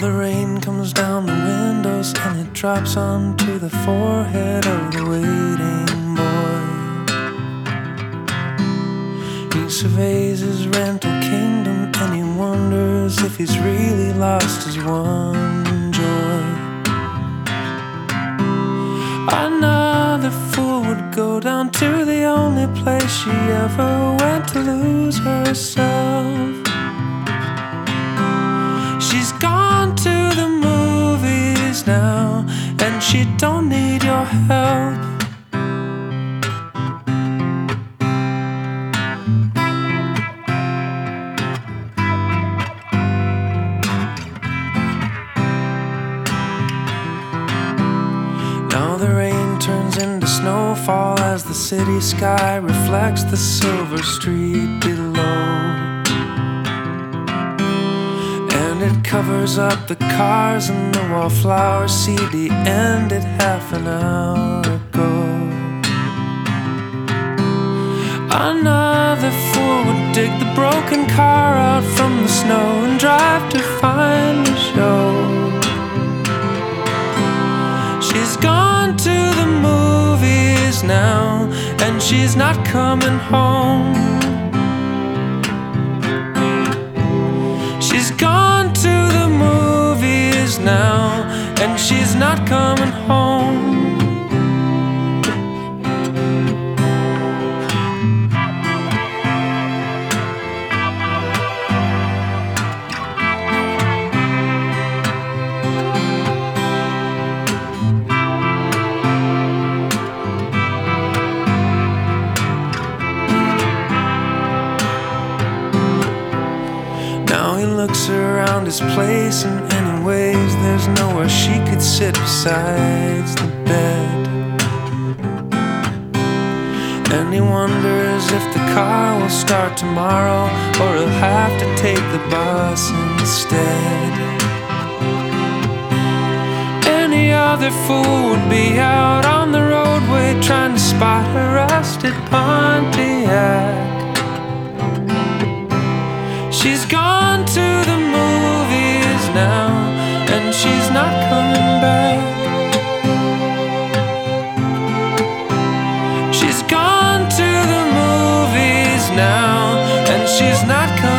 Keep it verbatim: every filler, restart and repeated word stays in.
the rain comes down the windows and it drops onto the forehead of the waiting boy. He surveys his rental kingdom and he wonders if he's really lost his one joy. Another fool would go down to the only place she ever went to lose herself. She's gone to the movies now, and she don't need your help. Now the rain turns into snowfall as the city sky reflects the silver street below. It covers up the cars and the wallflowers C D ended half an hour ago. Another fool would dig the broken car out from the snow and drive to find the show. She's gone to the movies now, and she's not coming home. She's gone to the movies now, and she's not coming home. Now he looks around his place, and anyways, there's nowhere she could sit besides the bed. And he wonders if the car will start tomorrow, or he'll have to take the bus instead. Any other fool would be out on the roadway trying to spot a rusted Pontiac. She's gone to the movies now, and she's not coming back. She's gone to the movies now, and she's not coming back.